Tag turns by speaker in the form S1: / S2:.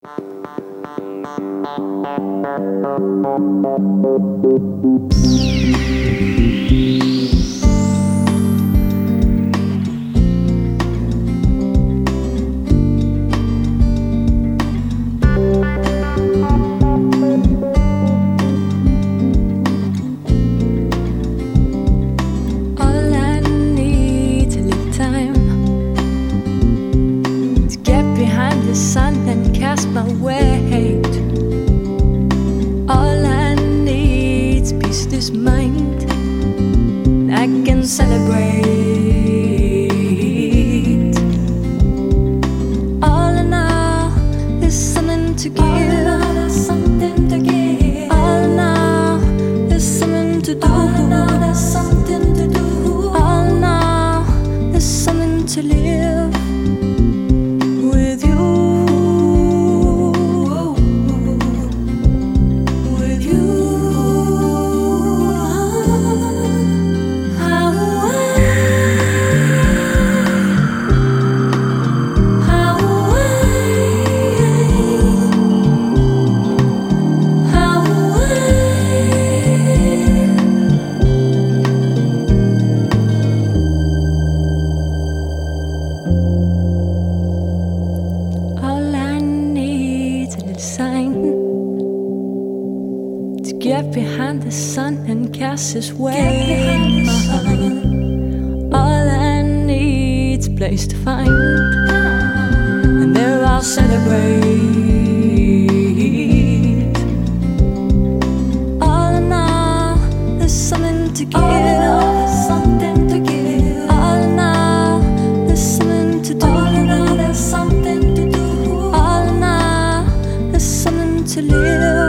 S1: The sun and cast my weight. All I need's peace, this mind I can celebrate. All in all, there's something to give. All in all, there's something to give. All in all, there's something to do. All in all, there's something to do. All in all, there's something to live. Get behind the sun and cast his weight. All I need's a place to find, and there I'll celebrate. All in all, there's something to give. All in all, there's something to give. All in all, there's something to do. All in all, there's something to do. All in all, there's something to live.